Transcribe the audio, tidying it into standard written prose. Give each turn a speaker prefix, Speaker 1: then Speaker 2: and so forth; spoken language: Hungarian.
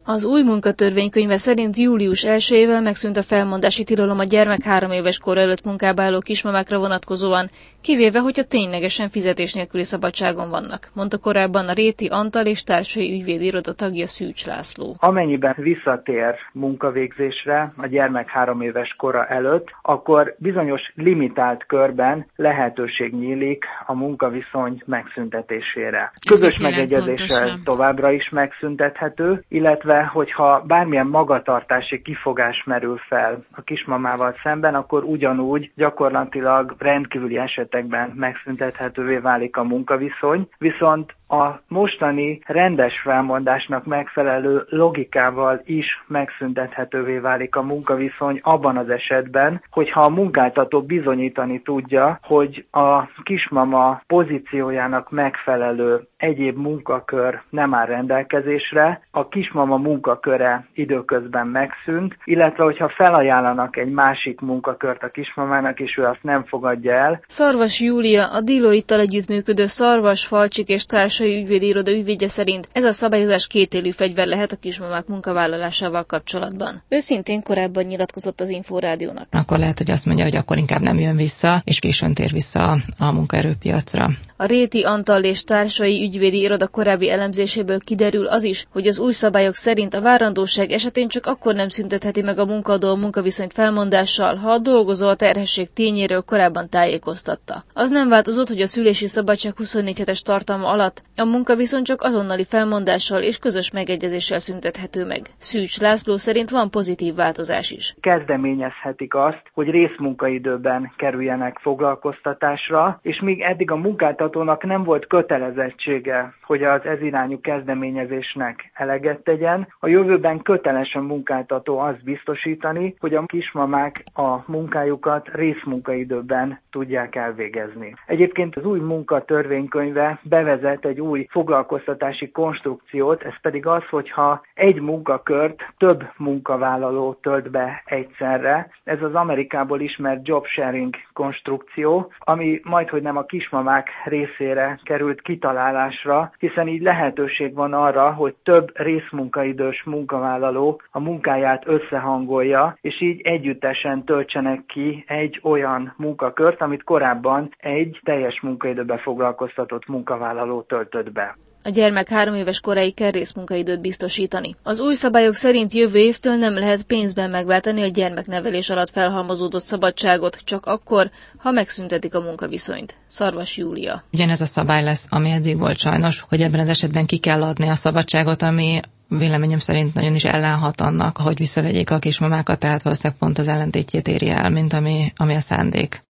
Speaker 1: Az új munkatörvénykönyve szerint július 1-ével megszűnt a felmondási tilalom a gyermek 3 éves kor előtt munkába álló kismamákra vonatkozóan, kivéve, hogyha ténylegesen fizetés nélküli szabadságon vannak, mondta korábban a Réti Antal és társai ügyvédi iroda tagja Szűcs László.
Speaker 2: Amennyiben visszatér munkavégzésre a gyermek 3 éves kora előtt, akkor bizonyos limitált körben lehetőség nyílik a munkaviszony megszüntetésére. Közös megegyezéssel továbbra is megszüntethető, illetve hogyha bármilyen magatartási kifogás merül fel a kismamával szemben, akkor ugyanúgy gyakorlatilag rendkívüli esetekben megszüntethetővé válik a munkaviszony, viszont a mostani rendes felmondásnak megfelelő logikával is megszüntethetővé válik a munkaviszony abban az esetben, hogyha a munkáltató bizonyítani tudja, hogy a kismama pozíciójának megfelelő egyéb munkakör nem áll rendelkezésre, a kismama munkaköre időközben megszűnt, illetve hogyha felajánlanak egy másik munkakört a kismamának, és ő azt nem fogadja el.
Speaker 1: Szarvas Júlia, a Deloitte-tal együttműködő Szarvas, Falcsik és társai ügyvédi iroda ügyvédje szerint ez a szabályozás kétélű fegyver lehet a kismamák munkavállalásával kapcsolatban. Ő szintén korábban nyilatkozott az Inforádiónak.
Speaker 3: Akkor lehet, hogy azt mondja, hogy akkor inkább nem jön vissza, és későn tér vissza a munkaerőpiacra.
Speaker 1: A Réti Antal és társai ügyvédi iroda korábbi elemzéséből kiderül az is, hogy az új szabályok szerint a várandóság esetén csak akkor nem szüntetheti meg a munkaadó a munkaviszonyt felmondással, ha a dolgozó a terhesség tényéről korábban tájékoztatta. Az nem változott, hogy a szülési szabadság 24 hetes tartalma alatt a munkaviszony csak azonnali felmondással és közös megegyezéssel szüntethető meg. Szűcs László szerint van pozitív változás is.
Speaker 2: Kezdeményezhetik azt, hogy részmunkaidőben kerüljenek foglalkoztatásra, és míg eddig a munkáltatónak nem volt kötelezettsége, hogy az ezirányú kezdeményezésnek eleget tegyen, a jövőben köteles a munkáltató azt biztosítani, hogy a kismamák a munkájukat részmunkaidőben tudják elvégezni. Egyébként az új munkatörvénykönyve bevezet egy új foglalkoztatási konstrukciót, ez pedig az, hogyha egy munkakört több munkavállaló tölt be egyszerre. Ez az Amerikából ismert job sharing konstrukció, ami majdhogy nem a kismamák részére került kitalálásra, hiszen így lehetőség van arra, hogy több részmunkaidős munkavállaló a munkáját összehangolja, és így együttesen töltsenek ki egy olyan munkakört, amit korábban egy teljes munkaidőben foglalkoztatott munkavállaló töltött be.
Speaker 1: A gyermek 3 éves koráig kell részmunkaidőt biztosítani. Az új szabályok szerint jövő évtől nem lehet pénzben megváltani a gyermeknevelés alatt felhalmozódott szabadságot, csak akkor, ha megszüntetik a munkaviszonyt. Szarvas Júlia.
Speaker 3: Ugyanez a szabály lesz, ami eddig volt sajnos, hogy ebben az esetben ki kell adni a szabadságot, ami véleményem szerint nagyon is ellenhat annak, hogy visszavegyék a kismamákat, tehát valószínűleg pont az ellentétjét éri el, mint ami a szándék.